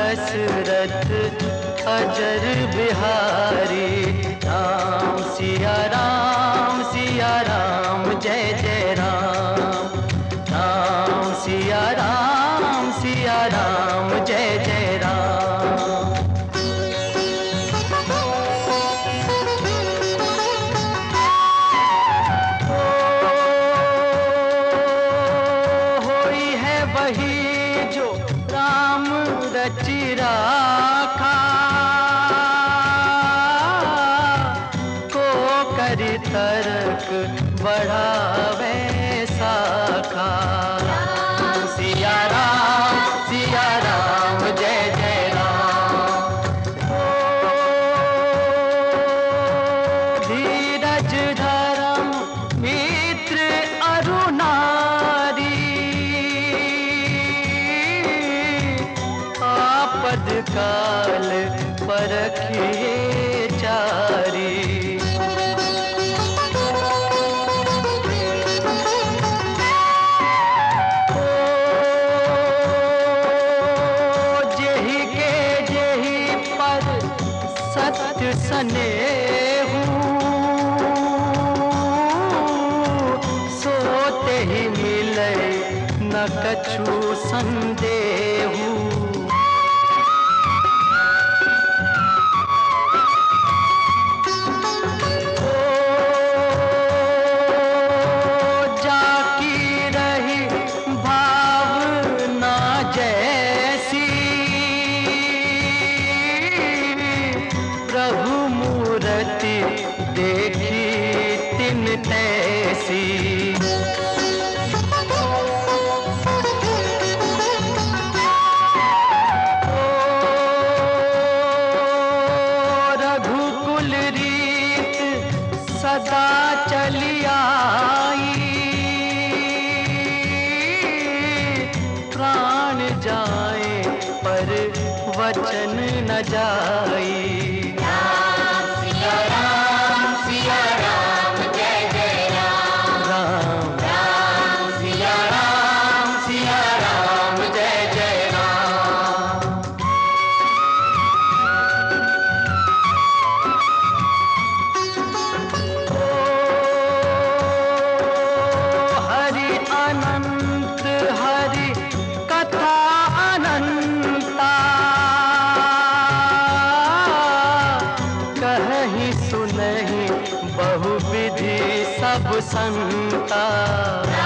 दशरथ अजर बिहारी। राम सिया राम जय जय राम। राम सिया राम जय जय राम। होई है वही जो राम रचि राखा, को करी तर्क बढ़ावे साखा। राम सिया राम जय जय राम। धीरज धर्म मित्र अरु नारी, आपद काल परखिए चारी। सत्य स्नेहु सोते ही मिले न कछु संदेहु। जाकी रही भावना जैसी, प्रभु मूर्ति देखी तिन तैसी। रघुकुल रीत सदा चली आई, प्राण जाए पर वचन न जाई। बहुविधि सब संता।